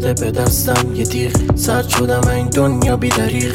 بده به دستم یه تیغ، سرد شدم این دنیا بی دریغ.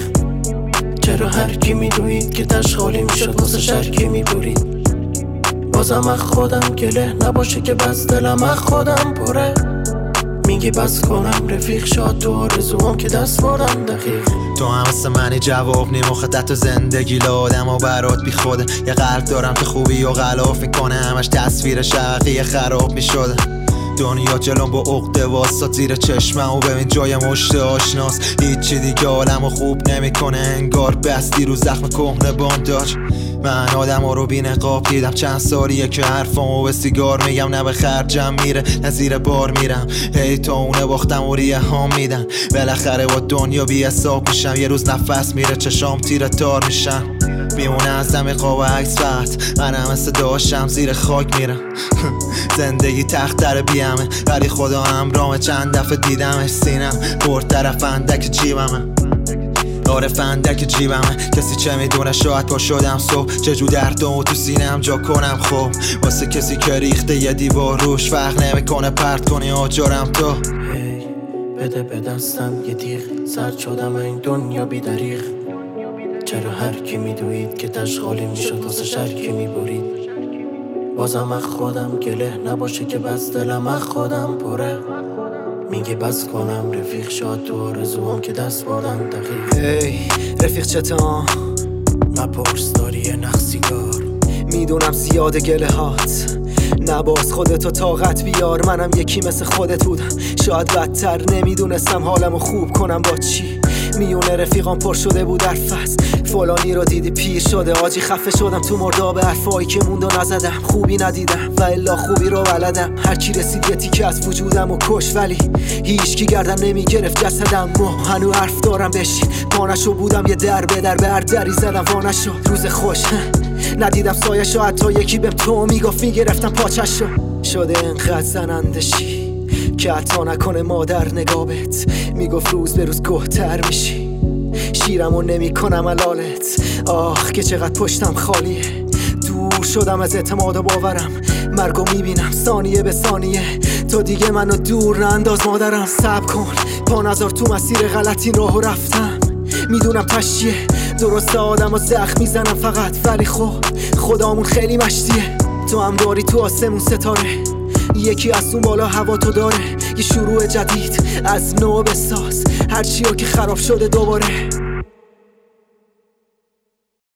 چرا هر کی میدوید که تش خالی میشد واسه شرکی میبرید؟ بازم از خودم گله نباشه که بس دلم از خودم پره. میگی بس کنم رفیق، شاد تو آرزوام که دست بردم دقیق. تو هم مثل منی جواب نی مخدت تو زندگی لادم و برات بی خوده. یه قلب دارم که خوبی و غلاف میکنه، همش تصویر شقیقی خراب میشده. دنیا جلوم با عقده واسه زیر چشمم و ببین جای مشت آشناس. هیچی دیگه عالمو خوب نمیکنه، انگار بستی رو زخم کهنه بانداج. من آدم رو بی نقاب دیدم، چند سالیه که حرفامو به سیگار میگم، نه به خرجم میره نه زیر بار میرم. هی تا اونه باختم و ریه ها میدن، بالاخره با دنیا بی حساب میشم. یه روز نفس میره چشام تیره تار میشن، میمونه از دم قاب عکس فقط منم مثل داشتم زیر خاک میرم. زندگی تخت در بیامه ولی خدا همرامه، چند دفعه دیدمش سینم برد طرف اندک جیبمه. آره فندک جیبمه، کسی چه میدونه شاید پا شدم صبح چجور دردم و تو سینم جا کنم. خب واسه کسی که ریخته یه دیوار روش فرق نمیکنه پرت کنی آجرم تو. هی بده به دستم یه تیغ، سرد شدم این دنیا بی دریغ. چرا هر کی میدوید که تش خالی میشد واسه شرکی میبرید؟ بازم از خودم گله نباشه که بس دلم از خودم پره. میگی بس کنم رفیق، شاد تو آرزوام که دست بردم دقیق. ای رفیق چطور؟ نپرس داری یه نخ سیگار، میدونم زیاده گله هات، نباز خودتو طاقت بیار. منم یکی مثل خودت بودم، شاید بدتر، نمیدونستم حالمو خوب کنم با چی. میونه رفیقام پر شده بود در فصل، فلانی رو دیدی پیر شده آجی. خفه شدم تو مرداب حرفایی که موند و نزدم، خوبی ندیدم و الا خوبی رو بلدم. هر کی رسید یه تیکه از وجودم و کش، ولی هیچکی گردن نمیگرفت جسدم. هنو حرف دارم بشین پانشو بودم، یه در به در به هر دری زدم وانشو. روز خوش ندیدم سایشو، حتی یکی بهم تو میگفت میگرفتم پاچشو. شده انقدر زنندشی که حتی نکنه مادر نگابت، میگفت روز به روز گهتر میشی. شیرمو نمی کنم علالت، آخ که چقدر پشتم خالیه. دور شدم از اعتماد و باورم، مرگو میبینم ثانیه به ثانیه. تو دیگه منو دور ننداز مادرم، صبر کن پا نذار تو مسیر غلطی راهو رفتم. میدونم تشیه درسته آدم و زخم میزنم فقط، ولی خدامون خیلی مشتیه. تو هم داری تو آسمون ستاره، یکی از اون بالا هوا تو داره. یه شروع جدید از نو بساز هرچی که خراب شده دوباره.